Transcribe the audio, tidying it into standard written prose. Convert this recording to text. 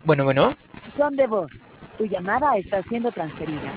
Bueno, bueno. Son de voz. Tu llamada está siendo transferida.